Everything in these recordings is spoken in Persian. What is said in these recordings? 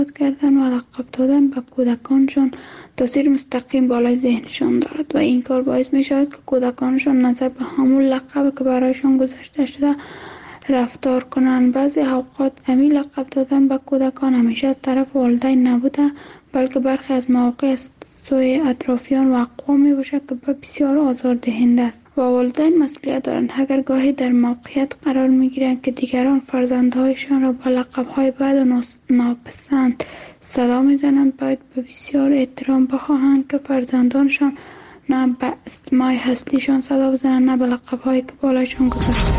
کردن و لقب دادن به کودکانشان تاثیر مستقیم بالای ذهنشان دارد و این کار باعث می شود که کودکانشان نظر به همون لقب که برایشان گذاشته شده رفتار کنند. بعضی اوقات همین لقب دادن به کودکان همیشه از طرف والدین نبوده، بلکه برخی از مواقع از سوی اطرافیان و اقوام می باشد که بسیار آزاردهنده است و والدین مسئولیت دارند. اگر گاهی در موقعیت قرار می گیرند که دیگران فرزندهایشان را با لقب‌های بد و ناپسند صدا می زنند، باید به بسیار احترام بخواهند که فرزندانشان نه به اسمای اصلیشان صدا بزنند نه به لقب‌هایی که بالایشان گذاشته.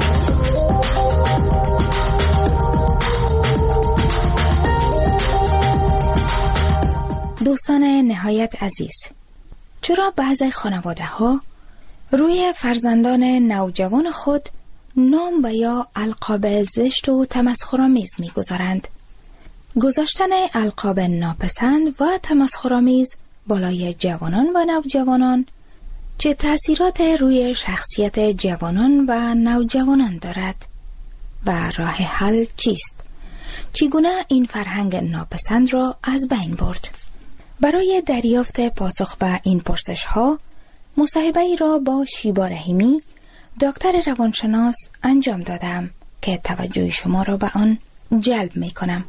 دوستان نهایت عزیز، چرا بعضی خانواده ها روی فرزندان نوجوان خود نام و یا القاب زشت و تمسخرآمیز می‌گذارند؟ گذاشتن القاب ناپسند و تمسخرآمیز بالای جوانان و نوجوانان چه تأثیرات روی شخصیت جوانان و نوجوانان دارد و راه حل چیست؟ چگونه این فرهنگ ناپسند را از بین برد؟ برای دریافت پاسخ به این پرسش ها مصاحبه‌ای را با شیبا رحیمی دکتر روانشناس انجام دادم که توجه شما را به آن جلب می کنم.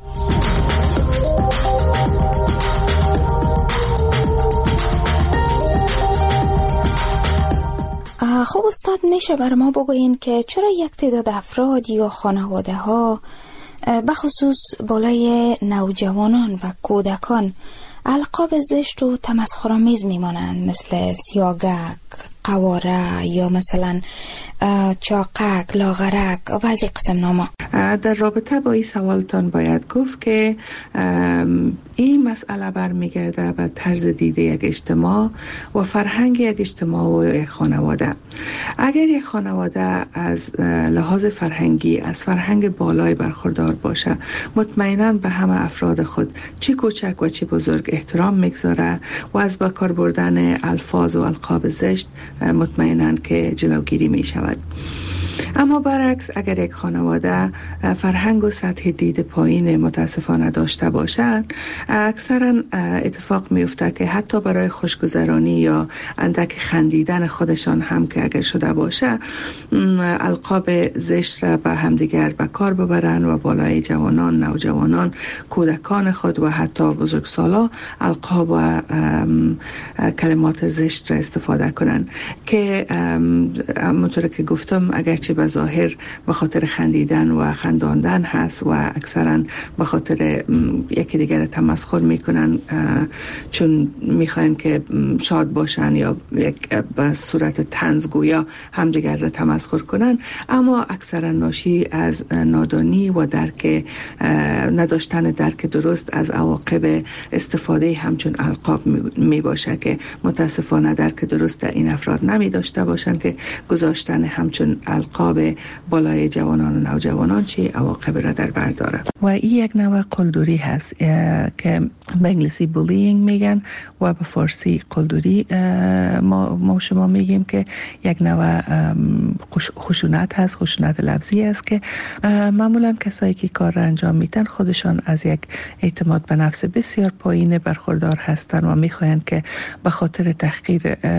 خب استاد، میشه بر ما بگوین که چرا یک تعداد افراد یا خانواده ها بخصوص بالای نوجوانان و کودکان القاب زشت و تمسخرآمیز میمانند، مثل سیاگک، قواره یا مثلا چاقک، لاغرک و از این قسم ناما؟ در رابطه با این سوالتان باید گفت که این مسئله برمیگرده به طرز دید یک اجتماع و فرهنگ یک اجتماع و یک خانواده. اگر یک خانواده از لحاظ فرهنگی از فرهنگ بالای برخوردار باشه، مطمئناً به همه افراد خود چی کوچک و چی بزرگ احترام میگذاره و از به کار بردن الفاظ و القاب زشت مطمئناً که جلوگیری می شود. اما برعکس، اگر یک خانواده فرهنگ و سطح دید پایین متاسفانه داشته باشند، اکثرا اتفاق میفته که حتی برای خوشگذرانی یا اندک خندیدن خودشان هم که اگر شده باشه، القاب زشت را به همدیگر به کار ببرند و بالای جوانان، نوجوانان، کودکان خود و حتی بزرگسالا القاب و کلمات زشت را استفاده کنند که همونطور که گفتم اگرچه به ظاهر به خاطر خندیدن و خنداندن هست و اکثرا به خاطر یکی دیگر تمسخر میکنن چون میخواین که شاد باشن یا به صورت طنزگویا همدیگر را تمسخر کنن، اما اکثرا ناشی از نادانی و نداشتن درک درست از عواقب استفاده همچون القاب می باشه که متاسفانه درک درست در این افراد نمی داشته باشند که گذاشتن همچون القاب بالای جوانان و نوجوانان چه عواقب را در بر داره. و این یک نوع قلدری هست که به انگلیسی بولینگ میگن و به فارسی قلدری ما شما میگیم که یک نوع خشونت هست، خشونت لفظی است که معمولا کسایی که کار را انجام میدن خودشان از یک اعتماد به نفس بسیار پایین برخوردار هستند و میخواهند که به خاطر تحقیر،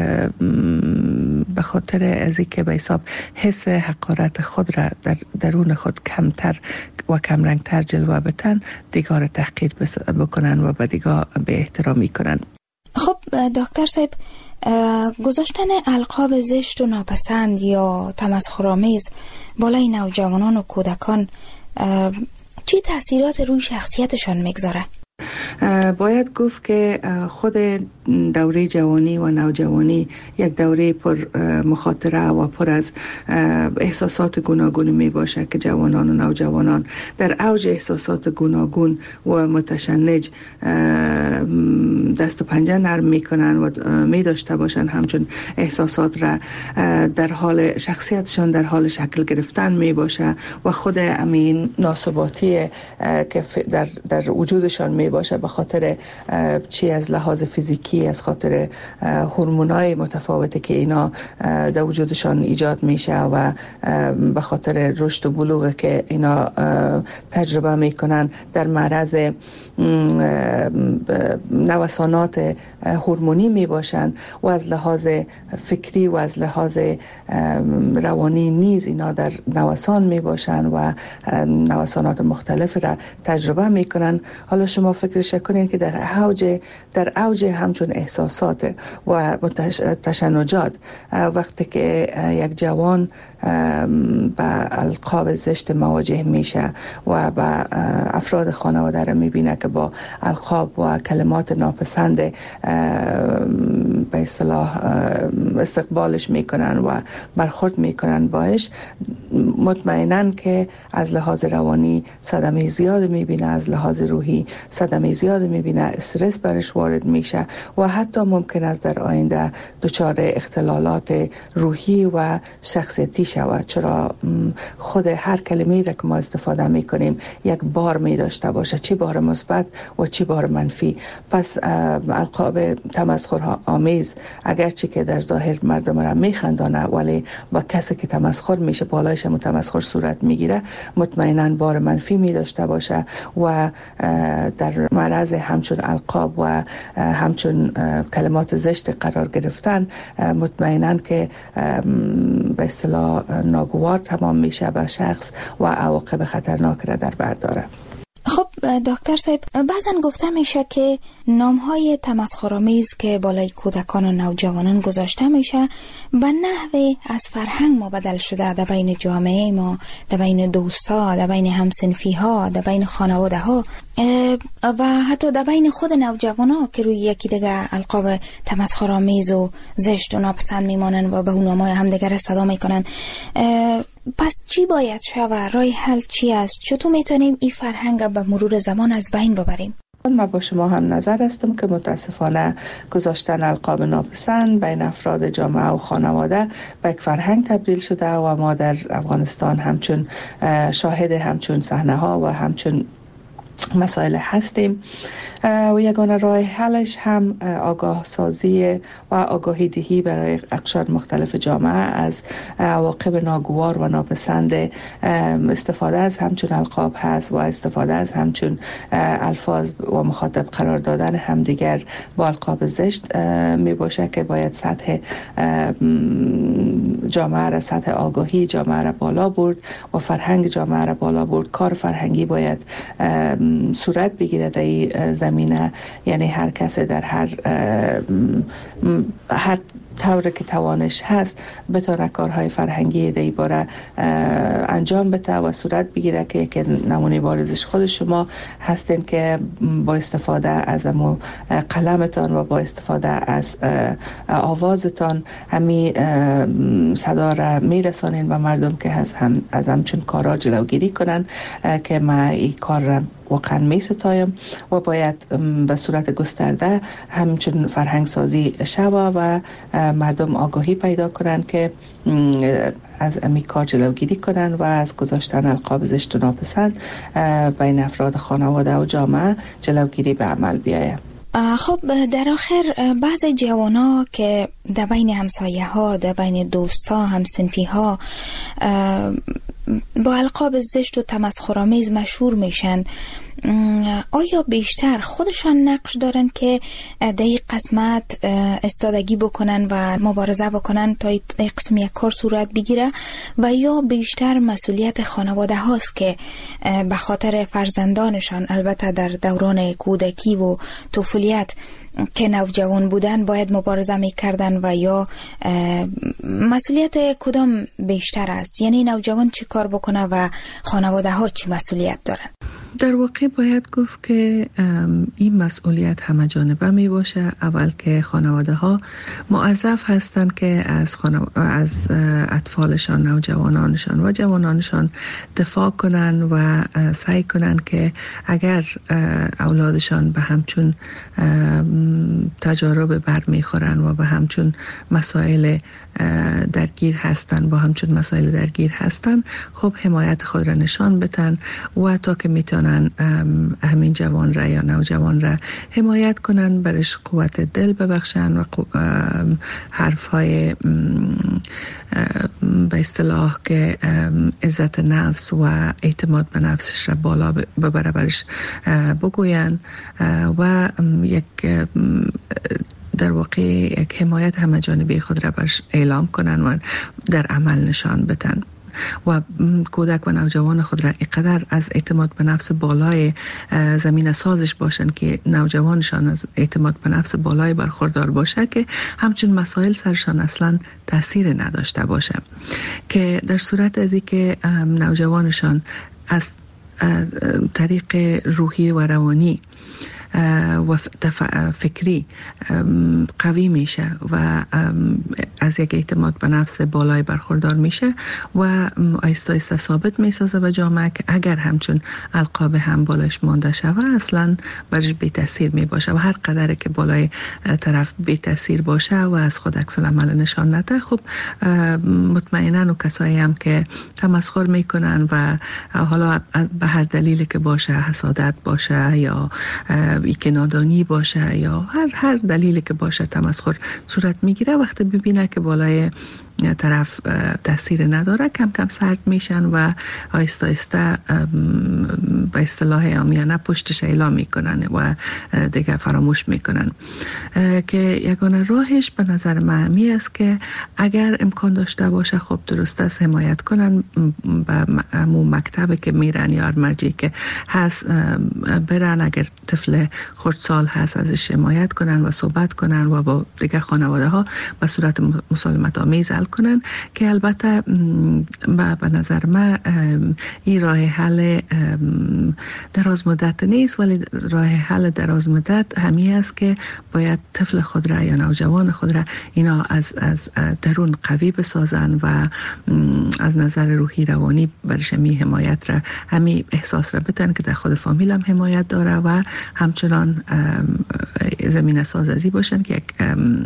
به خاطر از اینکه به حساب حس حقارت خود را در درون خود کمتر و کمرنگتر جلوه بدن، دیگر تحقیر بکنن و به دیگر به احترامی کنن. خب دکتر صاحب، گذاشتن القاب زشت و ناپسند یا تمسخرآمیز بالای نوجوانان و کودکان چی تأثیرات روی شخصیتشان میگذاره؟ باید گفت که خود دوره جوانی و نوجوانی یک دوره پر مخاطره و پر از احساسات گوناگون می باشه که جوانان و نوجوانان در اوج احساسات گوناگون و متشنج دست و پنجه نرم می کنن و می داشته باشن همچون احساسات را در حال شخصیتشان در حال شکل گرفتن می باشه و خود امین ناثباتی که در وجودشان می باشه به خاطر چی؟ از لحاظ فیزیکی، از خاطر هورمونای متفاوتی که اینا در وجودشان ایجاد میشه و به خاطر رشد و بلوغ که اینا تجربه میکنن در معرض نوسانات هورمونی می باشن و از لحاظ فکری و از لحاظ روانی نیز اینا در نوسان می باشن و نوسانات مختلف را تجربه می کنن. حالا شما فکرش کنین که در اوج همچون احساسات و تشنجات وقتی که یک جوان با القاب زشت مواجه میشه و با افراد خانواده را میبینه که با القاب و کلمات ناپسند به اصطلاح استقبالش میکنن و برخورد میکنن باش، مطمئناً که از لحاظ روانی صدمه زیاد میبینه، از لحاظ روحی صدمه زیاد میبینه، استرس برش وارد میشه و حتی ممکن است در آینده دچار اختلالات روحی و شخصیتی شود، چرا خود هر کلمه‌ای را که ما استفاده میکنیم یک بار می داشته باشه، چه بار مثبت و چه بار منفی. پس القاب تمسخر آمیز اگرچه که در ظاهر مردم را میخندانه ولی با کسی که تمسخر میشه بالایش تمسخر صورت میگیره، مطمئناً بار منفی می داشته باشه و در معرض همچون القاب و همچون کلمات زشت قرار گرفتن مطمئناً که به اصطلاح ناگوار تمام میشه به شخص و عواقب خطرناک را در بر داره. خب دکتر صاحب، بعضن گفته میشه که نامهای تمسخرآمیز که بالای کودکان و نوجوانان گذاشته میشه به نحوی از فرهنگ ما بدل شده در بین جامعه ما، در بین دوستا، در بین همسنفی ها، در بین خانواده ها و حتی در بین خود نوجوان ها که روی یکی دیگه القاب تمسخرآمیز و زشت و ناپسند میمانن و به اون نامهای همدیگر صدا میکنن. پس چی باید شود؟ راه حل چی است؟ چطور میتونیم این فرهنگ به مرور زمان از بین ببریم؟ من با شما هم نظر هستم که متاسفانه گذاشتن القاب ناپسند بین افراد جامعه و خانواده به یک فرهنگ تبدیل شده و ما در افغانستان همچون شاهد همچون صحنه ها و همچون مسائل هستیم و یگانه راه حلش هم آگاه سازی و آگاهی دهی برای اقشار مختلف جامعه از عواقب ناگوار و ناپسند استفاده از همچون القاب هست و استفاده از همچون الفاظ و مخاطب قرار دادن همدیگر با القاب زشت می باشه که باید سطح جامعه را، سطح آگاهی جامعه را بالا برد و فرهنگ جامعه را بالا برد. کار فرهنگی باید صورت بگیره در این زمینه، یعنی هر کس در هر طور که توانش هست بتونه کارهای فرهنگی در این باره انجام بده و صورت بگیره که یک نمونه بارزش خود شما هستین که با استفاده از قلمتان و با استفاده از آوازتان همی صدا را میرسانین و مردم که از همچون کارا جلوگیری کنن که ما این کار را واقعا می ستایم و باید به صورت گسترده همچون فرهنگ سازی شوه و مردم آگاهی پیدا کنن که از امی کار جلوگیری کنن و از گذاشتن القاب زشت و ناپسند بین افراد خانواده و جامعه جلوگیری به عمل بیاید. خب در آخر بعض جوانا که در بین همسایه ها، در بین دوستا، همسنفی ها با القاب زشت و تمسخرآمیز مشهور میشن، آیا بیشتر خودشان نقش دارن که در این قسمت استادگی بکنن و مبارزه بکنن تا این قسم یک کار صورت بگیره و یا بیشتر مسئولیت خانواده هاست که به خاطر فرزندانشان، البته در دوران کودکی و طفولیت که نوجوان بودن باید مبارزه میکردن و یا مسئولیت کدام بیشتر است؟ یعنی نوجوان چی کار بکنه و خانواده ها چی مسئولیت دارن؟ در واقع باید گفت که این مسئولیت همه جانبه می باشه. اول که خانواده ها موظف هستند که از اطفالشان، نوجوانانشان و جوانانشان دفاع کنن و سعی کنن که اگر اولادشان به همچون تجارب برمیخورن و به همچون مسائل درگیر هستن خب حمایت خود را نشان بدن و تا که میتونن بتوانن همین جوان را یا نوجوان را حمایت کنن، برش قوت دل ببخشن و حرفهای به اصطلاح که عزت نفس و اعتماد به نفسش را بالا ببره برش بگوین و یک در واقع یک حمایت همه جانبه خود را برش اعلام کنن و در عمل نشان بدن و کودک و نوجوان خود را اینقدر از اعتماد به نفس بالای زمین سازش باشن که نوجوانشان از اعتماد به نفس بالای برخوردار باشه که همچون مسائل سرشان اصلا تاثیر نداشته باشه، که در صورت از اینکه نوجوانشان از طریق روحی و روانی و فکری قوی میشه و از یک اعتماد به نفس بالای برخوردار میشه و آیسته آیسته ثابت میسازه به جامعه که اگر همچون القاب هم بالایش مانده شوه اصلا برش بی تاثیر می باشه و هر قدر که بالای طرف بی تاثیر باشه و از خود عکس العمل نشان نده، خب مطمئنا و کسایی هم که تمسخر میکنن و حالا به هر دلیلی که باشه، حسادت باشه یا که نادانی باشه یا هر دلیلی که باشه تمسخر صورت میگیره، وقتی ببینه که بالای طرف تاثیر نداره کم کم سرد میشن و آیسته آیسته به اصطلاح عامیانه پشتش اعلام میکنن و دیگه فراموش میکنن، که یگانه راهش به نظر من همی است که اگر امکان داشته باشه خب درست است حمایت کنن به همون مکتبی که میرن یا مرجعی که هست برن، اگر طفل خردسال هست ازش حمایت کنن و صحبت کنن و با دیگه خانواده ها به صورت مسالمت آمیز کنن، که البته به نظر من این راه حل دراز مدت نیست، ولی راه حل دراز مدت همی است که باید طفل خود را یا نوجوان خود را اینا از درون قوی بسازن و از نظر روحی روانی برش همی حمایت را همی احساس را بدن که در خود فامیل هم حمایت داره و همچنان زمین سازی باشن که یک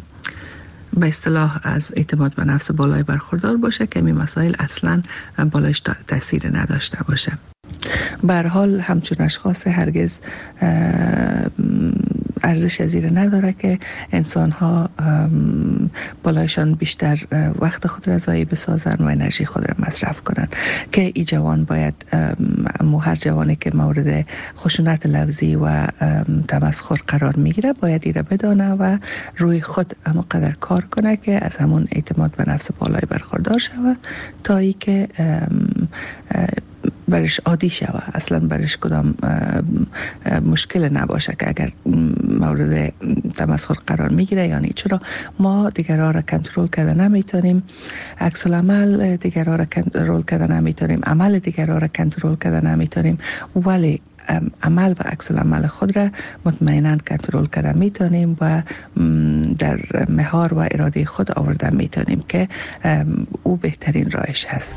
به اصطلاح از اعتماد به نفس بالای برخوردار باشه که این مسائل اصلا بالایش تاثیر نداشته باشه. به هر حال همچون اشخاص هرگز ارزش زیر نداره که انسان ها بالایشان بیشتر وقت خود را ضایع بسازن و انرژی خود را مصرف کنن، که ای جوان باید هر جوانی که مورد خشونت لفظی و تمسخر قرار میگیره باید ایره بدانه و روی خود اما قدر کار کنه که از همون اعتماد به نفس بالای برخوردار شوه تا ای که برش عادی شوه، اصلا برش کدام مشکل نباشه که اگر مورد تمسخر قرار میگیره. یعنی چرا ما دیگرها را کنترل کرده نمیتونیم، عکس العمل دیگرها را کنترل کرده نمیتونیم، عمل دیگرها را کنترل کرده نمیتونیم، ولی عمل و عکس العمل خود را مطمئنا کنترل کرده میتونیم و در مهار و اراده خود آورده میتونیم که او بهترین راهش هست.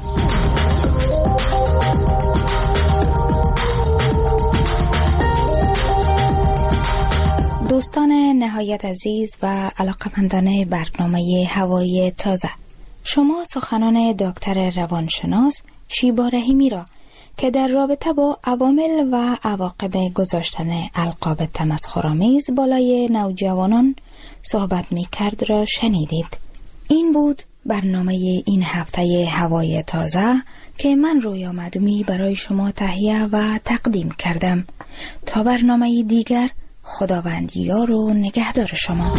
دوستان نهایت عزیز و علاقمندان برنامه هوای تازه، شما سخنان دکتر روانشناس شیبا رحیمی را که در رابطه با عوامل و عواقب گذاشتن القاب تمسخرآمیز بالای نوجوانان صحبت می کرد را شنیدید. این بود برنامه این هفته هوای تازه که من رویا مدومی برای شما تهیه و تقدیم کردم. تا برنامه دیگر، خداوند یار و نگهدار شما.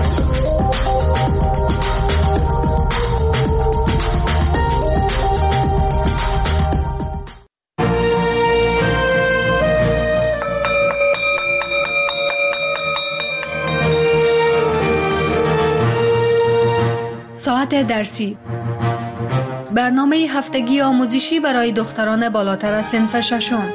ساعت درسی، برنامه هفتگی آموزشی برای دختران بالاتر از صنف ششم.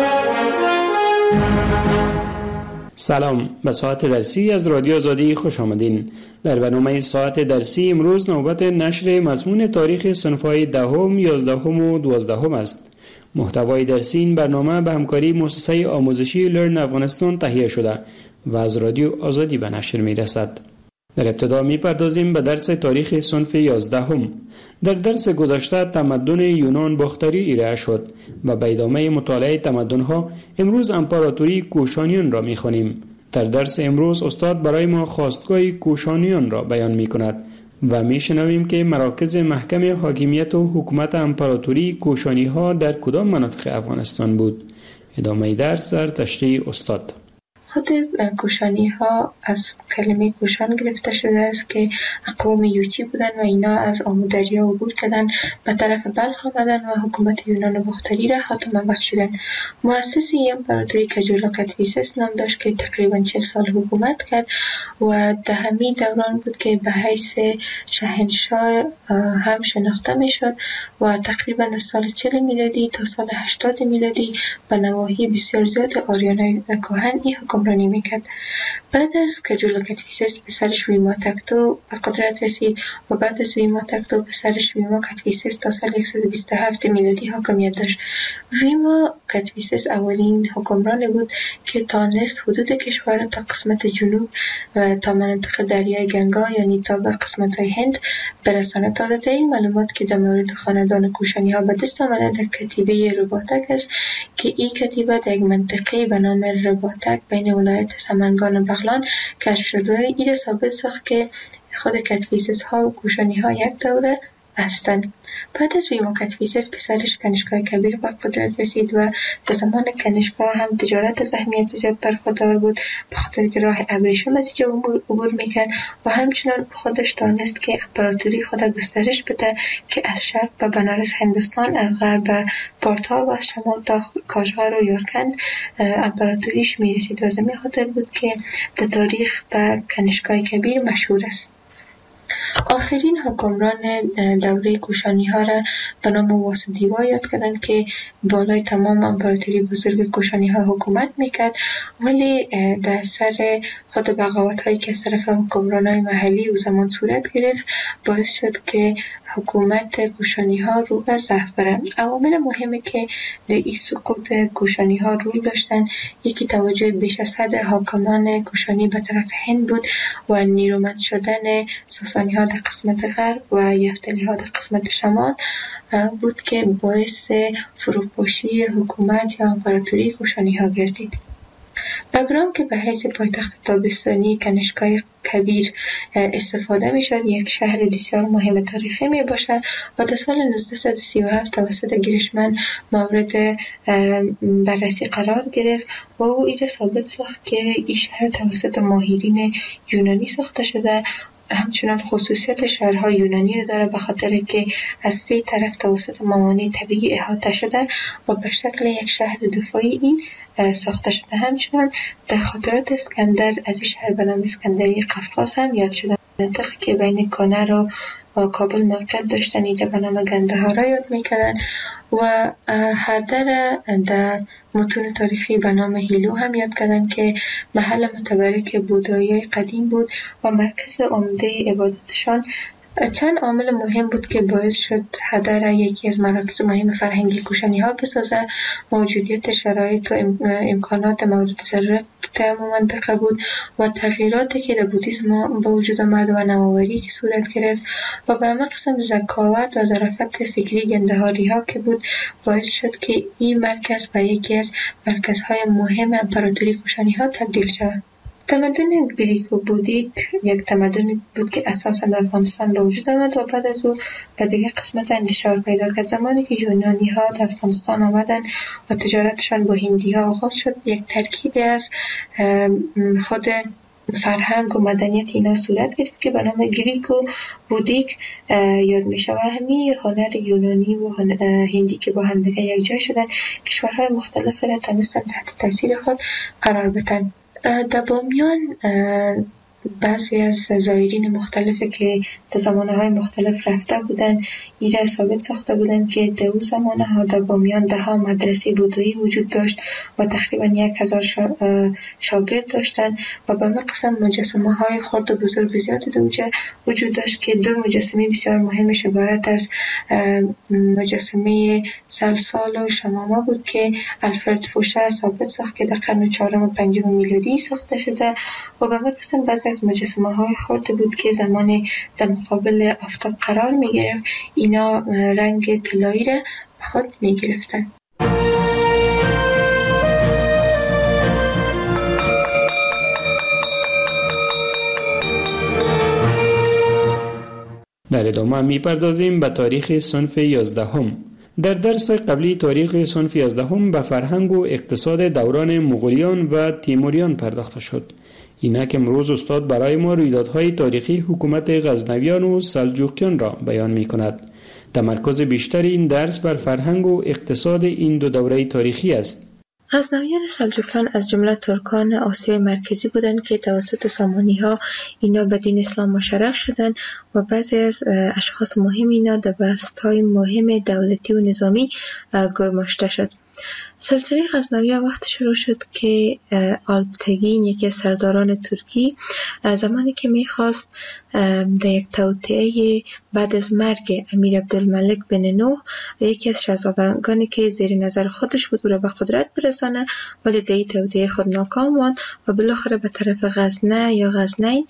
سلام، به ساعت درسی از رادیو آزادی خوش آمدین. در برنامه ساعت درسی امروز نوبت نشر مضمون تاریخ صنف‌های دهم، 11 و 12 است. محتوای درسی این برنامه به همکاری مؤسسه آموزشی لرن افغانستان تهیه شده و از رادیو آزادی به نشر می رسد. در ابتدا می‌پردازیم به درس تاریخ صنف 11. در درس گذشته تمدن یونان باختری ارائه شد و به ادامه مطالعه تمدن‌ها امروز امپراتوری کوشانیان را می‌خوانیم. در درس امروز استاد برای ما خواستگاه کوشانیان را بیان می‌کند و می‌شنویم که مراکز محکم حاکمیت و حکومت امپراتوری کوشانی‌ها در کدام مناطق افغانستان بود. ادامه درس در تشریح استاد. خود کوشانی ها از کلمه کوشان گرفته شده است که اقوام یوچی بودن و اینا از آمودریا عبور کردن به طرف بلخ آمدن و حکومت یونان باختری را خاتمه بخشیدن. مؤسس این امپراتوری کجولا کدفیسس نام داشت که تقریبا 40 سال حکومت کرد و در همین دوران بود که به حیث شاهنشاه هم شناخته می شد و تقریبا از سال 40 میلادی تا سال 80 میلادی به نواحی بسیار زیاد آریانای کهن این حکمرانی میکرد. بعد از کجولا کدفیسس پسرش ویما تکتو به قدرت رسید و بعد از ویما تکتو پسرش ویما کدفیسس تا سال 127 میلادی حاکمیت داشت. ویما کدفیسس اولین حکمران بود که تانست حدود کشور تا قسمت جنوب و تا مناطق دریای گنگا یعنی تا به قسمت‌های هند برساند. تازه‌ترین معلومات که در مورد خاندان کوشانی ها به دست آمده در کتیبه رباطک است که این کتیبه در یک منطقه به نام رباطک بین ولایت سمنگان و بغلان کشف شد و این ثابت ساخت که خود کدفیسس ها و کوشانی ها یک دوره هستند. بعد از ویما کدفیسس پسرش کنشگاه کبیر به قدرت رسید و در زمان کنشگاه هم تجارت از اهمیت زیاد برخوردار بود به خاطر که راه ابریشم از اینجا عبور میکرد و همچنان خودش دانست که امپراتوری خود گسترش بده که از شرق به بنارس هندوستان، از غرب به پارتا و از شمال تا کاشغر و یارکند امپراتوریش میرسید و زمین خاطر بود که در تاریخ به کنشگاه کبیر مشهور است. آخرین حکمران دوره کوشانی ها را به نام واسودیوا یاد کردند که بالای تمام امپراتوری بزرگ کوشانی ها حکومت میکرد، ولی در اثر خود بغاوت هایی که از طرف حکمران های محلی او زمان صورت گرفت باعث شد که حکومت کوشانی ها رو به ضعف برند. عوامل مهمی که در این سقوط کوشانی ها رول داشتن یکی توجه بیش از حد حاکمان کوشانی به طرف هند بود و نیرومند شدن ساسانی ها در قسمت غرب و یفتلی ها در قسمت شمال بود که باعث فروپاشی حکومت یا امپراتوری کوشانی ها گردید. بگرام که به حیث پایتخت تابستانی کنشگاه کبیر استفاده می شد یک شهر بسیار مهم تاریخی می باشد و در سال 1937 توسط گیرشمن مورد بررسی قرار گرفت و او این ثابت ساخت که این شهر توسط ماهرین یونانی ساخته شده. همچنان خصوصیت شهرهای یونانی رو داره به خاطر که از 3 طرف توسط موانع طبیعی احاطه شده و به شکل یک شهر دفاعی ساخته شده. همچنان در خاطرات اسکندر از این شهر به نام اسکندری قفقاز هم یاد شده. مناطقی که بین کنر و کابل موقعیت داشتن اینجا به نام گندهارا یاد میکردن و هردر در متون تاریخی به نام هیلو هم یاد کردن که محل متبرک بودایی قدیم بود و مرکز عمده عبادتشان. چند عامل مهم بود که باعث شد هدر یکی از مراکز مهم فرهنگی کوشانی ها بسازه. موجودیت شرایط و امکانات مورد ضرورت در منطقه بود و تغییراتی که در بودیسم به وجود آمد و نوآوری که صورت گرفت و به همه قسم ذکاوت و ظرافت فکری گندهاری ها که بود باعث شد که این مرکز به یکی از مرکزهای مهم امپراتوری کوشانی ها تبدیل شود. تمدن گریک و بودیک یک تمدن بود که اساساً در افغانستان به وجود آمد و بعد از او به دیگر قسمت انتشار پیدا کرد. زمانی که یونانی ها در افغانستان آمدن و تجارتشان با هندی ها آغاز شد یک ترکیبی از خود فرهنگ و مدنیت اینا صورت گرفت که به نام گریک و بودیک یاد می شود. همین هنر یونانی و هندی که با هم دیگر یک جای شدن کشورهای مختلف را تونستن تحت تاثیر خود قرار بدن. در بامیان بعضی از زائرین مختلفی که در زمانه‌های مختلف رفته بودن ایره ثابت ساخته بودن که در اون زمانه‌ها در بامیان 10 مدرسه بودایی وجود داشت و تقریبا 1000 شاگرد داشتن و به مقصد مجسمه‌های خرد و بزرگ زیاد در اونجا وجود داشت که 2 مجسمه بسیار مهمش عبارت از مجسمه سلسال و شمامه بود که الفرد فوشه ثابت ساخت که در قرن 4 و 5 میلادی ساخته شده و به مقصد بعضی یکی از مجسمه های خرد بود که زمان در مقابل آفتاب قرار می گرفت اینا رنگ طلایی را خود می گرفتن. در ادامه میپردازیم به تاریخ صنف 11. در درس قبلی تاریخ صنف 11 به فرهنگ و اقتصاد دوران مغولیان و تیموریان پرداخته شد. اینک امروز استاد برای ما رویدادهای تاریخی حکومت غزنویان و سلجوقیان را بیان می کند. تمرکز بیشتر این درس بر فرهنگ و اقتصاد این دو دوره تاریخی است. غزنویان سلجوقیان از جمله ترکان آسیای مرکزی بودند که توسط سامانی‌ها اینا به دین اسلام مشرف شدند و بعضی از اشخاص مهم اینا در بست‌های مهم دولتی و نظامی گماشته شد. سلسله غزنویان وقت شروع شد که آلپتگین یکی از سرداران ترکی زمانی که میخواست در یک توطئه بعد از مرگ امیر عبدالملک بن نوح یکی از شاهزادگانی که زیر نظر خودش بود او را به قدرت برسانه، ولی در این توطئه خود ناکام ماند و بالاخره به طرف غزنه یا غزنین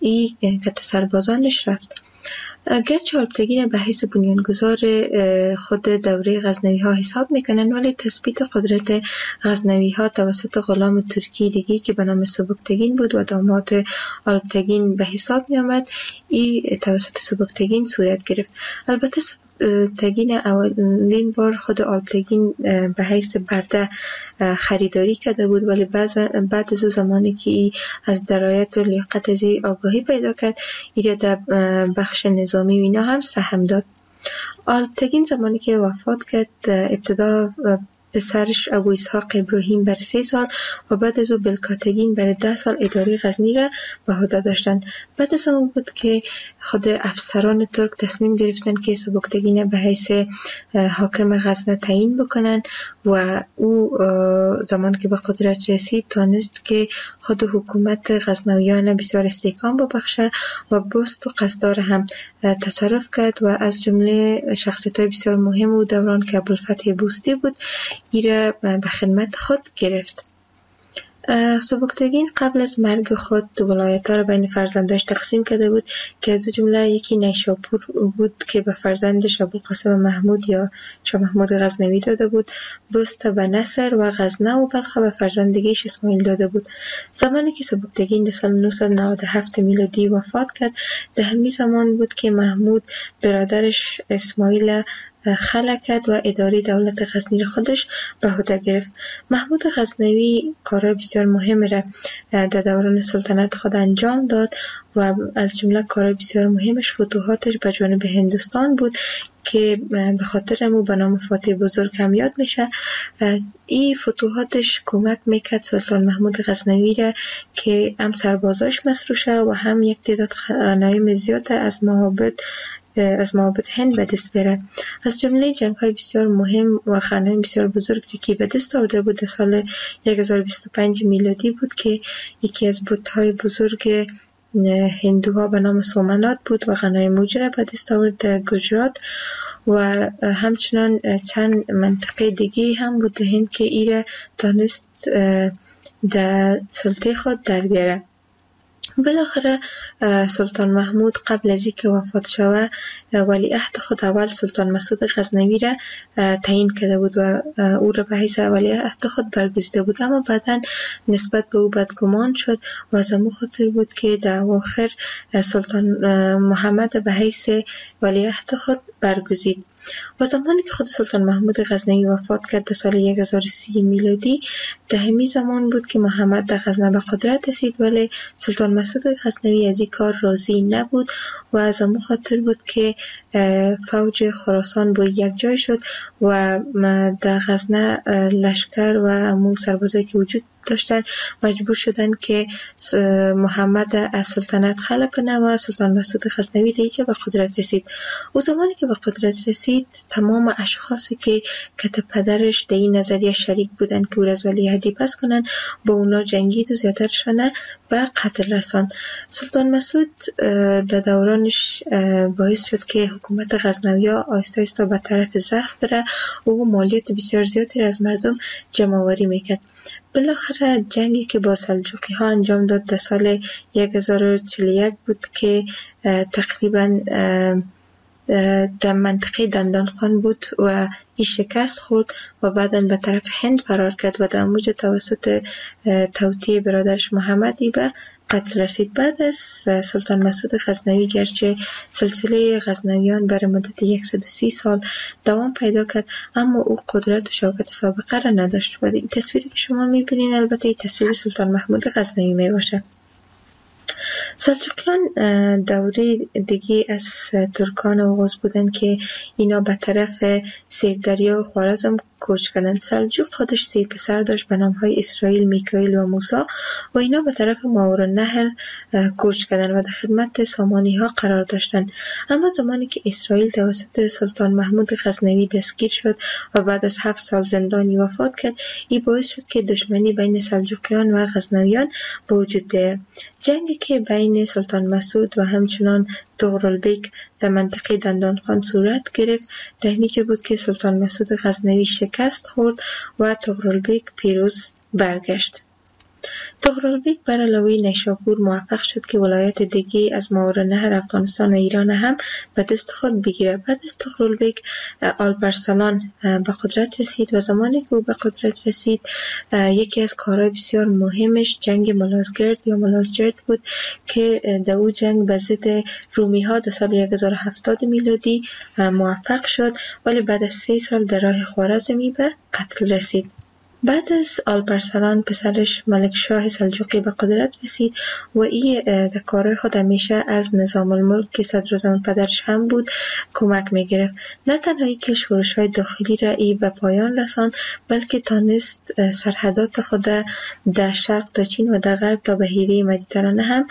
که سربازانش رفت. گرچه آلپتگین به حیث بنیانگذار خود دوره غزنوی ها حساب میکنن، ولی تثبیت قدرت غزنوی ها توسط غلام ترکی دیگی که به نام سبکتگین بود و داماد آلپتگین به حساب می آمد، این توسط سبکتگین صورت گرفت. البته سبکتگین اولین بار خود آلپتگین به حیث برده خریداری کرده بود، ولی بعد از زمانی که از درایت و لیاقت از آگاهی پیدا کرد، ایده در بخش نظامی و اینا هم سهم داد. آلپتگین زمانی که وفات کرد ابتدا پسرش ابو اسحاق ابراهیم بر 3 سال و بعد از او بلکاتگین بر 10 سال اداره غزنی را به عهده داشتند. بعد از اون بود که خود افسران ترک تصمیم گرفتن که سبکتگین به حیث حاکم غزنه تعیین بکنن و او زمان که به قدرت رسید تانست که خود حکومت غزنویان بسیار استحکام ببخشه و بست و قصدار هم تصرف کرد و از جمله شخصیت‌های بسیار مهم و دوران که ابوالفتح بوستی بود ایره به خدمت خود گرفت. سبکتگین قبل از مرگ خود ولایت‌ها را بین فرزنداش تقسیم کرده بود که از جمله یکی نیشاپور بود که به فرزندش ابوالقاسم محمود یا شاه محمود غزنوی داده بود، بست به نصر و غزنه و بلخ به فرزندگیش اسماعیل داده بود. زمانی که سبکتگین در سال 997 میلادی وفات کرد، در همین زمان بود که محمود برادرش اسماعیل خلع کرد و اداره دولت غزنی را خودش به عهده گرفت. محمود غزنوی کارهای بسیار مهم را در دوران سلطنت خود انجام داد و از جمله کارهای بسیار مهمش فتوحاتش به جانب هندوستان بود که به خاطر امو به نام فاتح بزرگ هم یاد میشه. این فتوحاتش کمک میکرد سلطان محمود غزنوی را که هم سربازاش مسروع شه و هم یک تعداد غنایم زیاد از معابد هند به دست بره. از جمله جنگ‌های بسیار مهم و غنایم بسیار بزرگی که به دست آورده بود در سال 1025 میلادی بود که یکی از بت‌های بزرگ هندوها به نام سومنات بود و غنایم موجه را به دست آورد در گجرات و همچنان چند منطقه دیگه هم بود در هند که ایره دانست در سلطه خود در بیاره. بالاخره سلطان محمود قبل از اینکه وفات شود ولیعهد خود اول سلطان مسعود غزنوی را تعیین کرده بود و او را به حیث ولیعهد خود برگزیده بود، اما بعدا نسبت به او بدگمان شد و از همون خاطر بود که در اواخر سلطان محمد به حیث ولیعهد خود برگزید. و زمانی که خود سلطان محمود غزنوی وفات کرد در سال 1030 میلادی، در همین زمان بود که محمد در غزنه به قدرت رسید، ولی سلطان مسعود غزنوی از این کار راضی نبود و از همون خاطر بود که فوج خراسان با یک جای شد و در غزنه لشکر و همون سربازایی که وجود داشتن مجبور شدن که محمد از سلطنت خلع کنه و سلطان مسعود غزنوی دیگه به قدرت رسید. او زمانی که به قدرت رسید تمام اشخاصی که کت پدرش در این نظریه شریک بودن که او را از ولیعهدی پس کنن با اونا جنگید و زیادترشانه به قتل رساند. سلطان مسعود در دورانش باعث شد که حکومت غزنوی‌ها آهسته آهسته به طرف ضعف بره، او مالیات بسیار زیادی از مردم جمع‌آوری میکرد. بالاخره جنگی که با سلجوقی ها انجام داد در سال 1041 بود که تقریبا در منطقه دندانخان بود و این شکست خورد و بعداً به طرف هند فرار کرد و در موج توسط توطئه برادرش محمدی به قتل رسید. بعد از سلطان مسعود غزنوی گرچه سلسله غزنویان برای مدت 130 سال دوام پیدا کرد، اما او قدرت و شوکت سابقه را نداشت و این تصویری که شما میبینید البته این تصویر سلطان محمود غزنوی میباشه. سلجوقیان دوره دیگه از ترکان اوغوز بودن که اینا به طرف سیردریا و خوارزم کوچ کردن. سلجوق خودش 3 پسر داشت به نامهای اسرائیل، میکائیل و موسی و اینا به طرف ماورالنهر کوچ کردن و در خدمت سامانی ها قرار داشتن. اما زمانی که اسرائیل توسط سلطان محمود غزنوی دستگیر شد و بعد از 7 سال زندانی وفات کرد، این باعث شد که دشمنی بین سلجوقیان و غزنویان به وجود بیاید. جنگی که بین سلطان مسعود و همچنان طغرالبیک در منطقه دندانخان صورت گرفت، در همینجا بود که سلطان مسعود غزنوی شکست خورد و طغرالبیک پیروز برگشت. طغرالبیک بر علاوه نیشاپور موفق شد که ولایت دیگه از ماورالنهر افغانستان و ایران هم به دست خود بگیره. بعد از طغرالبیک آلپارسلان به قدرت رسید و زمانی که او به قدرت رسید یکی از کارهای بسیار مهمش جنگ ملازگرد یا ملازجرد بود که در او جنگ به ضد رومی ها در سال 1070 میلادی موفق شد، ولی بعد از 3 سال در راه خوارزمی به قتل رسید. بعد از آلپارسلان پسرش ملک شاه سلجوقی به قدرت رسید و این در کارهای خود همیشه از نظام الملک که صدراعظم پدرش هم بود کمک میگرفت. نه تنها که شورش‌های داخلی را ای به پایان رساند، بلکه تانست سرحدات خود در شرق تا چین و در غرب تا بحیره مدیترانه هم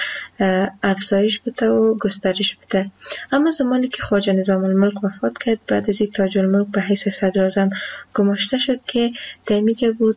افزایش بده و گسترش بده. اما زمانی که خواجه نظام الملک وفات کرد، بعد از این تاج الملک به حیث صدراعظم گماشته شد که در بود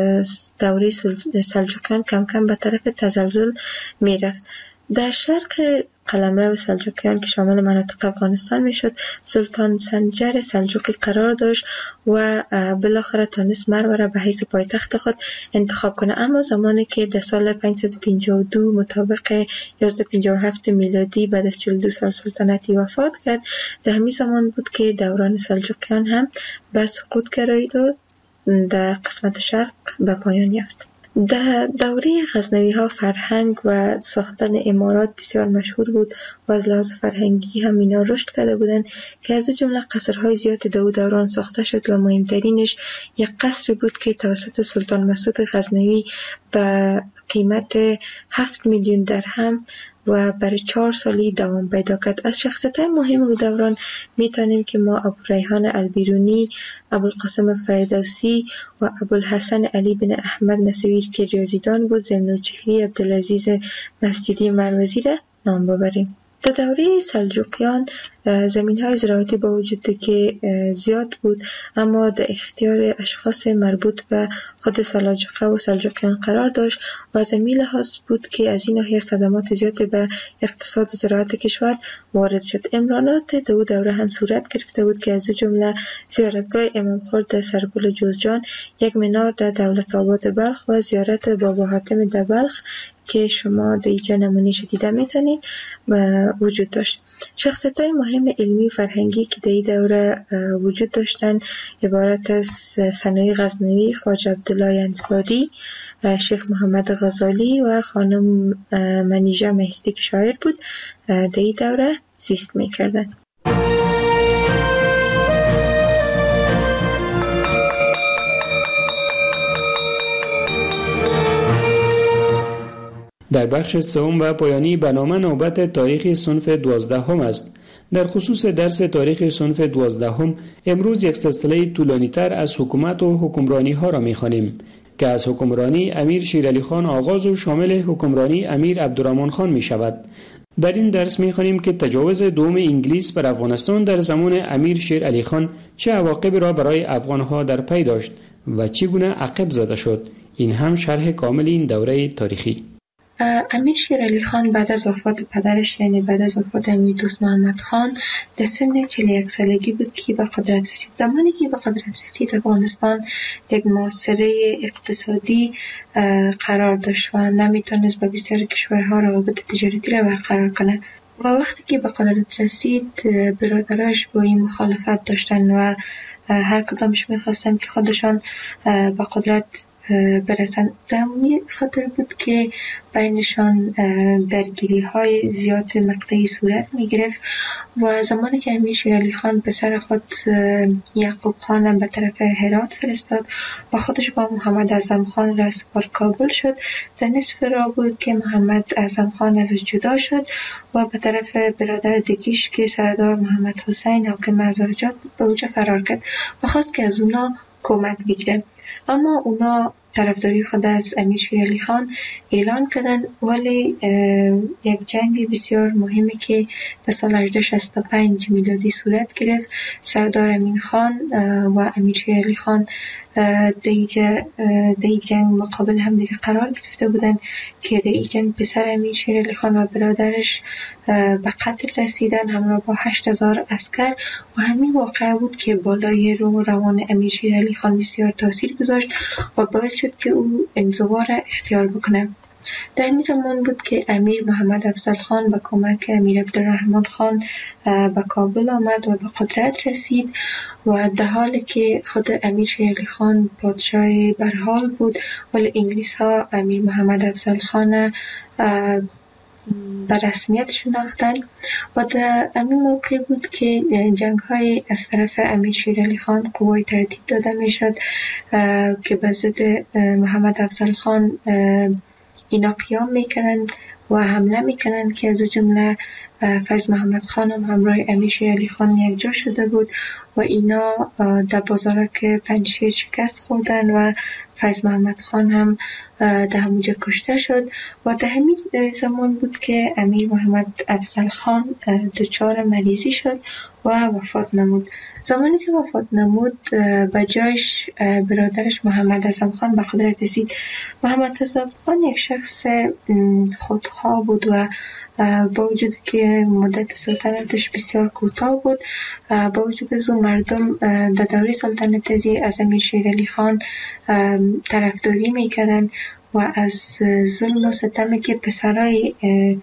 دوره سلجوقیان کم کم به طرف تزلزل می رفت. در شرق قلمرو سلجوقیان که شامل مناطق افغانستان می شد، سلطان سنجر سلجوقی قرار داشت و بالاخره تانست مرو را به حیث پایتخت خود انتخاب کنه. اما زمانی که در سال 552 مطابق 1157 میلادی بعد از 42 سال سلطنتی وفات کرد، در همین زمان بود که دوران سلجوقیان هم به سقوط گرایید و در قسمت شرق به پایان یافت. در دوره غزنوی ها فرهنگ و ساختن امارات بسیار مشهور بود و از لحاظ فرهنگی هم اینا رشد کرده بودند که از جمله قصرهای زیاد در دوران ساخته شد و مهمترینش یک قصر بود که توسط سلطان مسعود غزنوی به قیمت 7 میلیون درهم و برای 4 سالی دوام پیدا کرد. از شخصیت‌های مهم او دوران میتونیم که ما ابوریحان البیرونی، ابوالقاسم فردوسی و ابوالحسن علی بن احمد نصیر که ریاضیدان بود، ضمن‌الجوهری عبدالعزیز مسجدی مروزی را نام ببریم. در دوره سلجوقیان زمین‌های زراعتی با وجود که زیاد بود، اما در اختیار اشخاص مربوط به خود سلاجقه و سلجوقیان قرار داشت و از این لحاظ بود که از این ناحیه صدمات زیاد به اقتصاد و زراعت کشور وارد شد. امرانات در او دوره هم صورت گرفته بود که از جمله زیارتگاه امام خورد در سرپل جوزجان، یک منار در دولت آباد بلخ و زیارت بابا حاتم در بلخ که شما در اینجا نمونه‌اش دیده میتونید وجود داشت. شخصیت‌های مهم علمی و فرهنگی که در این دوره وجود داشتن عبارت از ثنایی غزنوی، خواجه عبدالله انصاری، شیخ محمد غزالی و خانم منیژه مهستی که شاعر بود در این دوره زیست میکردن. در بخش سوم و پایانی برنامه نوبت تاریخ صنف 12 است. در خصوص درس تاریخ صنف 12 امروز یک سلسله طولانی‌تر از حکومت و حکمرانی ها را می‌خوانیم که از حکمرانی امیر شیرعلی خان آغاز و شامل حکمرانی امیر عبدالرحمن خان می شود. در این درس می‌خوانیم که تجاوز دوم انگلیس بر افغانستان در زمان امیر شیرعلی خان چه عواقبی را برای افغان‌ها در پی داشت و چگونه عقب زده شد. این هم شرح کامل این دوره تاریخی. امیر شیر علی خان بعد از وفات پدرش، یعنی بعد از وفات امیر دوست محمد خان، در سن 41 سالگی بود که به قدرت رسید. زمانی که به قدرت رسید، افغانستان یک معاصره اقتصادی قرار داشت و نمیتونست با بسیار کشورها روابط تجارتی را برقرار کنه. و وقتی که به قدرت رسید، برادراش با این مخالفت داشتن و هر کدامش میخواستن که خودشان به قدرت برسن. در خاطر بود که بینشان درگیری های زیاد مقطعی صورت می گرفت و زمانی که امیر شیر علی خان پسر خود یعقوب خان به طرف هرات فرستاد و خودش با محمد اعظم خان را سپار کابل شد، در نصف راه بود که محمد اعظم خان ازش جدا شد و به طرف برادر دیگیش که سردار محمد حسین حاکم مزارجات بود به اوجه فرار کرد و خواست که از اونا کمک بگیره. اما اونا طرفداری خود از امیر شیر علی خان اعلان کردن، ولی یک جنگ بسیار مهمی که در سال 1865 میلادی صورت گرفت، سردار امین خان و امیر شیر علی خان در جنگ مقابل هم دیگه قرار گرفته بودن که در این جنگ پسر امیر شیر علی خان و برادرش به قتل رسیدن همراه با 8000 عسکر و همین واقعه بود که بالای روان امیر شیر علی خان بسیار تاثیر گذاشت و باعث شد که او انزوا را اختیار بکنه. در این زمان بود که امیر محمد افضل خان با کمک امیر عبدالرحمن خان به کابل آمد و به قدرت رسید و در حالی که خود امیر شیر علی خان پادشاه برحال بود، ولی انگلیس ها امیر محمد افضل خان به رسمیت شناختن و در همین موقع بود که جنگ های از طرف امیر شیر علی خان قوای ترتیب داده می شد که به ضد محمد افضل خان اینا قیام میکنن و حمله میکنن که از جمله فیض محمد خان هم همراه امیر شیر علی خان یک جا شده بود و اینا در بازارک پنجشیر شکست خوردن و فیض محمد خان هم در همونجا کشته شد و در همین زمان بود که امیر محمد افضل خان دچار مریضی شد و وفات نمود. زمانی که وفات نمود به جایش برادرش محمد اعظم خان به قدرت رسید. محمد اعظم خان یک شخص خودخواه بود و با وجود که مدت سلطنتش بسیار کوتاه بود، با وجود از اون مردم در دوره سلطنت از امیر شیر علی خان طرفداری میکردن و از ظلم و ستمی که پسرای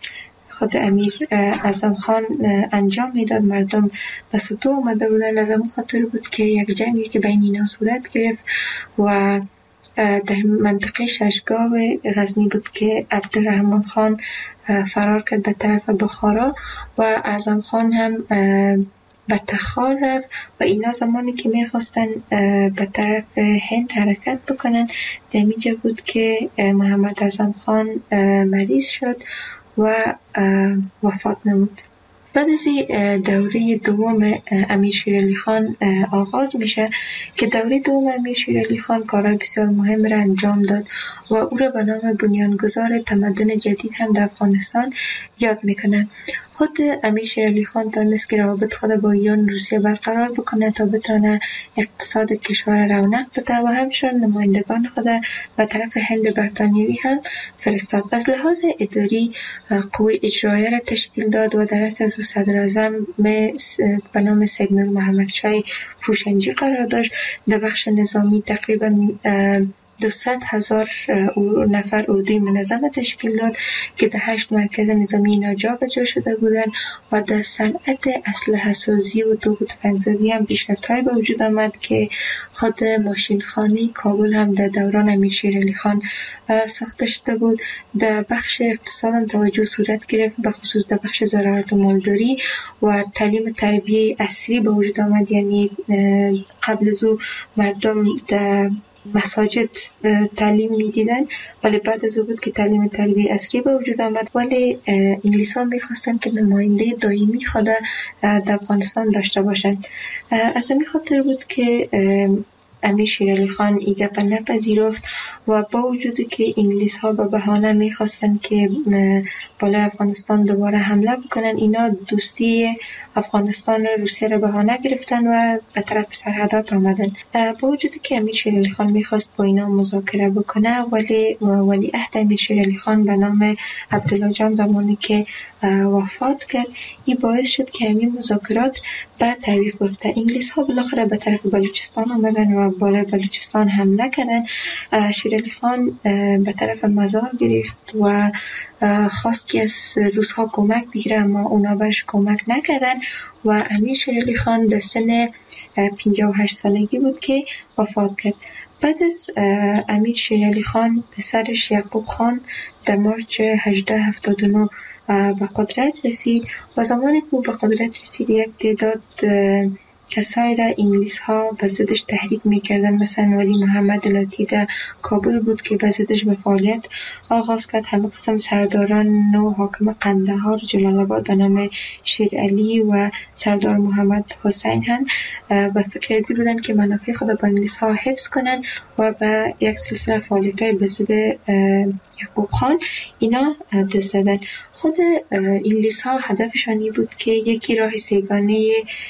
خود امیر اعظم خان انجام میداد مردم به سطوح اومده بودن. از اون خاطر بود که یک جنگی که بین اینا صورت گرفت و در منطقه ششگاه غزنی بود که عبدالرحمن خان فرار کرد به طرف بخارا و اعظم خان هم به تخار رفت و اینا زمانی که میخواستن به طرف هند حرکت بکنن، در اینجا بود که محمد اعظم خان مریض شد و وفات نمود. بعد از دوره دوم امیر شیر علی خان آغاز میشه که دوره دوم امیر شیر علی خان کارهای بسیار مهم را انجام داد و او را به نام بنیانگذار تمدن جدید هم در افغانستان یاد میکنه. خود امیر شیر علی خان دانست که روابط خود با ایران و روسیه برقرار بکنه تا بتونه اقتصاد کشور رونق بده و همچنین نمایندگان خود به طرف هند بریتانیایی هم فرستاد. از لحاظ اداری قوه اجرایه را تشکیل داد و در اصل از صدراعظم به نام سید نور محمد شاه فروشنجی قرار داشت. در بخش نظامی تقریبا 200,000 نفر اردوی منظم تشکیل داد که در 8 مرکز نظامی اینا جابجا شده بودند و در صنعت اسلحه سازی و توپ و تفنگ‌سازی هم پیشرفت‌های به وجود آمد که خود ماشینخانه کابل هم در دوران امیر شیر علی خان ساخته شده بود. در بخش اقتصاد هم توجه صورت گرفت، به خصوص در بخش زراعت و مالداری و تعلیم تربیه عصری به وجود آمد. یعنی قبل از او مردم در مساجد تعلیم میدیدن، ولی بعد از او بود که تعلیم تربیه عصری به وجود آمد. ولی انگلیس ها میخواستن که نماینده دائمی خود در افغانستان داشته باشن. از این خاطر بود که امیر شیرعلی خان این گپ نپذیرفت و با وجودی که انگلیس ها به بهانه میخواستن که بالای افغانستان دوباره حمله بکنن، اینا دوستی افغانستان و روسیه را بهانه گرفتن و به طرف سرحدات آمدن. با وجودی که امیر شیرعلی خان میخواست با اینا مذاکره بکنه، ولی ولیعهد امیر شیرعلی خان به نام عبدالله جان زمانی که وفات کرد، این باعث شد که همین مذاکرات به تعویق بیفته. انگلیس ها بالاخره به طرف بلوچستان آمدن و بالای بلوچستان حمله کردن. شیرعلی خان به طرف مزار گرفت و خواست که از روس ها کمک بگیره، اما اونا برش کمک نکردن و امیر شیرعلی خان در سن 58 سالگی بود که وفات کرد. بعد از امیر شیرعلی خان پسرش یعقوب خان در مارچ 1879 به قدرت رسید و زمانی که او به قدرت رسید یک تعداد کسایی را انگلیس ها به ضدش تحریک میکردن. مثلا ولی محمد لاتی در کابل بود که به ضدش به فعالیت آغاز کرد. همه قسم سرداران و حاکم قندهار، جلال آباد به نام شیرعلی و سردار محمد حسین هم به فکر ازی بودن که منافع خود با انگلیس ها حفظ کنن و به یک سلسله فعالیت های به ضد یعقوب خان اینا دست زدن. خود انگلیس ها هدفشان این بود که یکی راه سیگانه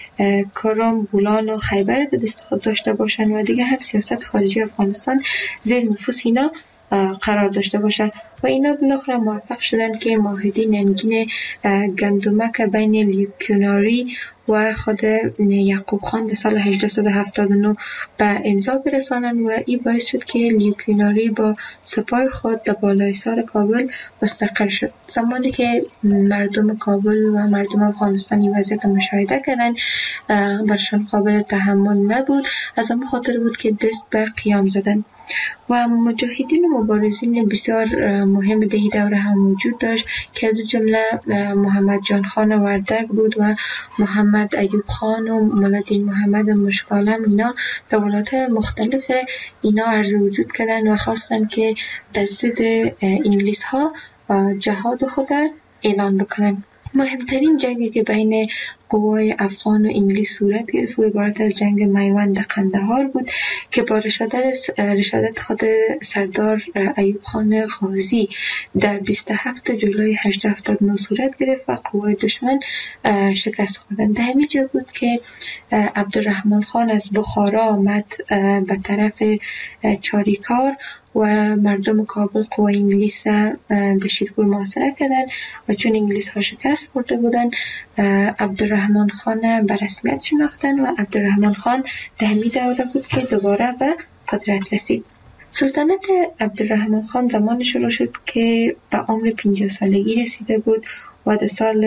کرم، بولان و خیبر در دست خود داشته باشند و دیگه هم سیاست خارجی افغانستان زیر نفوذ اینا قرار داشته باشند و اینا بالاخره موفق شدن که معاهده ننگین گندمک بین لیوکیناری و خود یعقوب خان در سال 1879 به امضا برسانند و این باعث شد که لیوکیناری با سپاه خود در بالای سر کابل مستقر شد. زمانی که مردم کابل و مردم افغانستان این وضعیت مشاهده کردن، برشان قابل تحمل نبود. از همون خاطر بود که دست به قیام زدن و مجاهدین و مبارزین بسیار مهم در این دوره هم وجود داشت که از جمله محمد جان خان وردک بود و محمد ایوب خان و مولادین محمد مشکالم. اینا در ولایت‌های مختلف اینا عرض وجود کردن و خواستن که به ضد انگلیس ها جهاد خود اعلان بکنن. مهمترین جنگی که بین قوای افغان و انگلیس صورت گرفت و عبارت از جنگ میوند قندهار بود که با رشادت خود سردار ایوب خان غازی در 27 جولای 1879 صورت گرفت و قوای دشمن شکست خوردند. در همین جا بود که عبدالرحمن خان از بخارا آمد به طرف چاریکار و مردم کابل قوای انگلیس در شیرپور محاصره کردند و چون انگلیس ها شکست خورده بودند، عبدالرحمن خان به رسمیت شناختن و عبدالرحمن خان در همین دوره بود که دوباره به قدرت رسید. سلطنت عبدالرحمن خان زمان شروع شد که به عمر 50 سالگی رسیده بود و در سال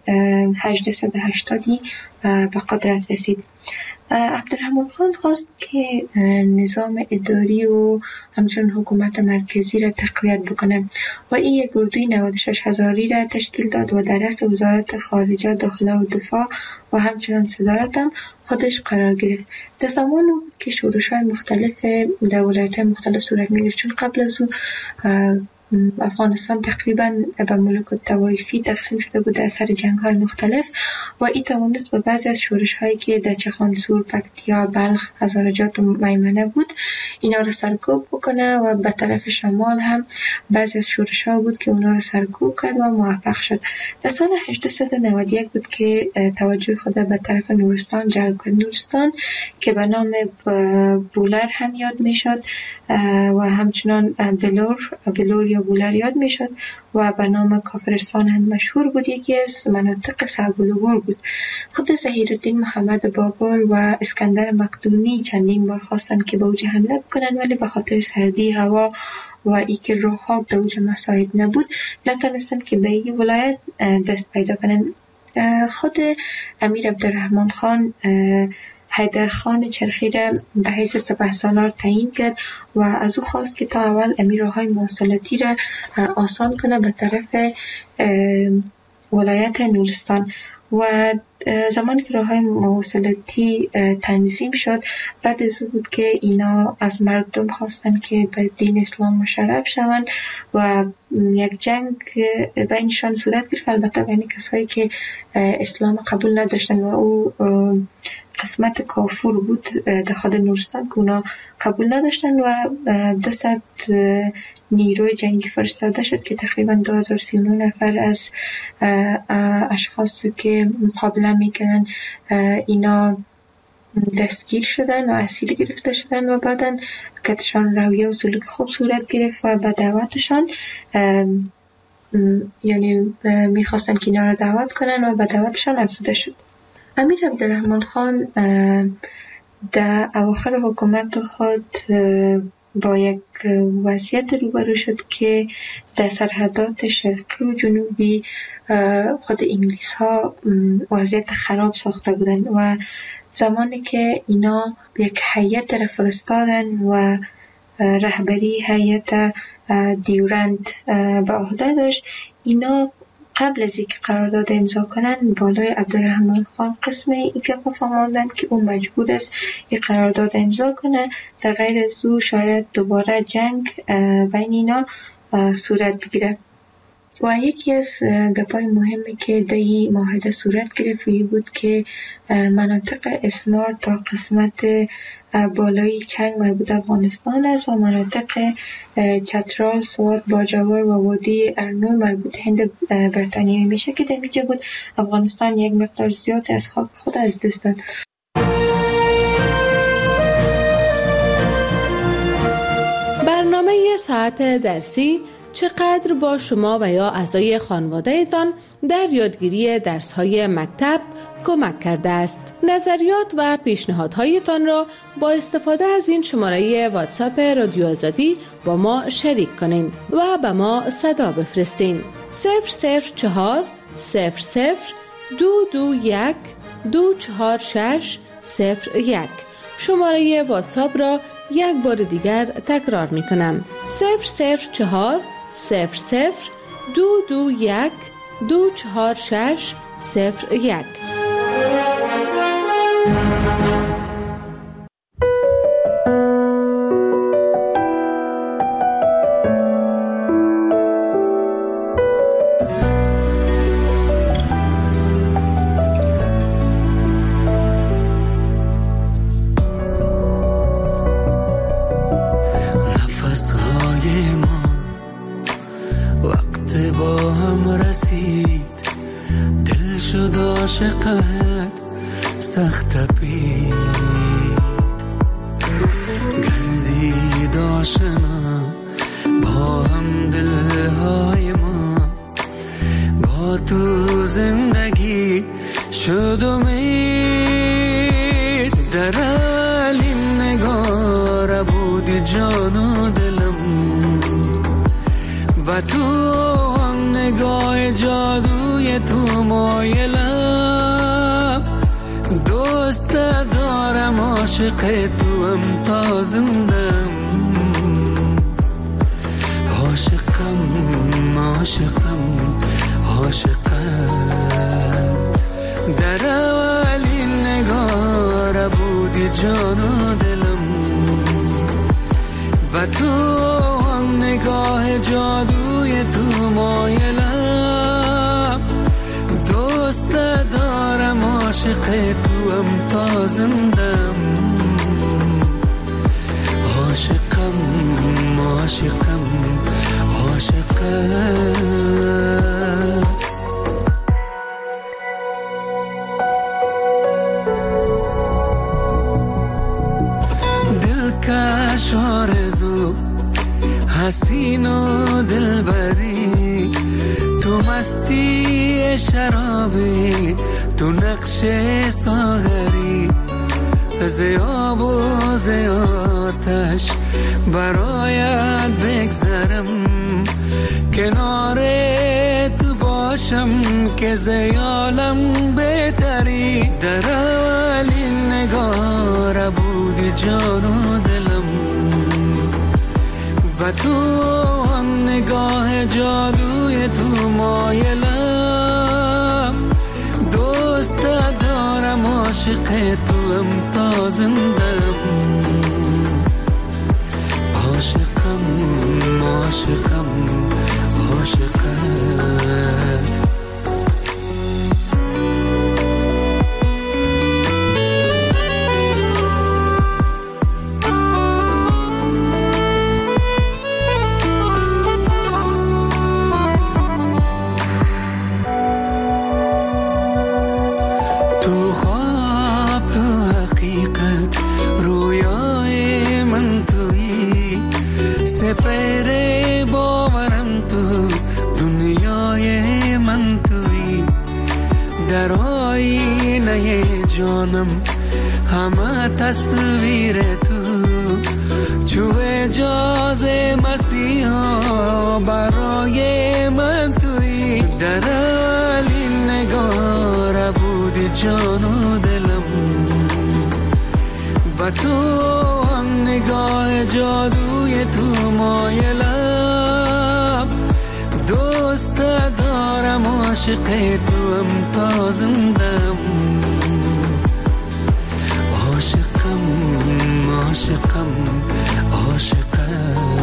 1880 به قدرت رسید. عبدالرحمن خان خواست که نظام اداری و همچنین حکومت مرکزی را تقویت بکنه و این یک اردوی 96,000 را تشکیل داد و در رأس وزارت خارجه، داخله و دفاع و همچنین صدارت هم خودش قرار گرفت. در زمان بود که شورش‌های مختلف در ولایت‌های مختلف صورت می‌گرفت، چون قبل از او افغانستان تقریبا به ملوک الطوایفی تقسیم شده بود در اثر جنگ‌های مختلف و این توانست به بعضی از شورش‌هایی که در چخانسور، پکتیا، بلخ، هزارجات و میمنه بود اینا را سرکوب بکنه و به طرف شمال هم بعضی از شورش‌ها بود که اونا را سرکوب کرد و موفق شد. در سال 1891 بود که توجه خود به طرف نورستان جلب کرد. نورستان که به نام بولر هم یاد میشد و همچنان بلور یا بولر یاد میشد و به نام کافرستان هم مشهور بود. یکی از مناطق صعب العبور بود. خود ظهیرالدین محمد بابر و اسکندر مقدونی چندین بار خواستن که به اوج حمله بکنن، ولی به خاطر سردی هوا و ای که راه‌ها به اوج مساعد نبود نتونستن که به این ولایت دست پیدا کنن. خود امیر عبدالرحمن خان حیدر خان چرخی را به حیث سپهسالار تعیین کرد و از او خواست که تا اول امیرهای مواصلاتی را آسان کنه به طرف ولایت نورستان و زمانی که راه‌های مواصلاتی تنظیم شد، بعد از او بود که اینا از مردم خواستن که به دین اسلام مشرف شوند و یک جنگ بینشان صورت گرفت، البته بین کسایی که اسلام قبول نداشتن و او قسمت کافور بود در خود نورستان که اونا قبول نداشتن و 200 نیروی جنگی فرستاده شد که تقریبا 2039 نفر از اشخاصی که مقابله میکنن اینا دستگیر شدن و اسیر گرفته شدن و بعدن کتشان رویه و سلوک خوب صورت گرفت و به دعوتشان یعنی میخواستن که اینا را دعوت کنن و به دعوتشان افزوده شد. امیر عبدالرحمن خان در اواخر حکومت خود با یک وضعیت روبرو شد که در سرحدات شرقی و جنوبی خود انگلیس ها وضعیت خراب ساخته بودن و زمانی که اینا یک هیئت را فرستادن و رهبری هیئت دیورند به عهده داشت، اینا قبل از اینکه قرارداد امضا کنن بالای عبدالرحمن خان قسم این گپ فهماندند که اون مجبور است این قرارداد امضا کنه، در غیر از او شاید دوباره جنگ بین اینا صورت بگیره. و یکی از گپای مهمی که در این معاهده صورت گرفت بود که مناطق اسمار تا قسمت بالای چنگ مربوط افغانستان است و مناطق چترال، سوات، باجوار و وادی ارنو مربوط هند بریتانیایی میشه که در اینجا بود افغانستان یک مقدار زیاد از خاک خود از دست داد. برنامه ساعت درسی چقدر با شما و یا اعضای خانواده تان در یادگیری درس‌های مکتب کمک کرده است؟ نظریات و پیشنهادهایتان را با استفاده از این شماره واتساپ رادیو آزادی با ما شریک کنین و به ما صدا بفرستین. 004 00 221 246 01. شماره واتساپ را یک بار دیگر تکرار می کنم. 004 00 221 246 01. عاشقت سخت پید گردید آشنا با هم دلهای ما با تو زندگی شد امید در عالم نگار بودی جان و دلم و تو هم نگاه جادوی تو مایلم دوست دارم عاشق تو هم تا زندم عاشقم عاشقم عاشقت در اولین نگار بودی جان و دلم و تو هم نگاه جادوی تو مایلم دوست دارم عاشق تو هم تا زندم عاشقم عاشقم عاشقم دلکش آرزو حسین و دلبری تو مستی شرابی تو نقش ساغری زیاب و زیاتش برایت بگذرم کنار تو باشم که زیالم بهتری در اولین نگار بودی جان و دلم و تو هم نگاه جادوی تو مایلم دوست دارم عاشق تو هم تا زندم عاشقم عاشقم عاشقت جانم همه تصویر تو، چو اجاز مسیحا برای من توی، در علی نگاره بودی جان و دلم، با تو هم نگاه جادوی تو مایلم، دوست دارم عاشق تو هم تا زندم، عاشقم عاشقم عاشقم.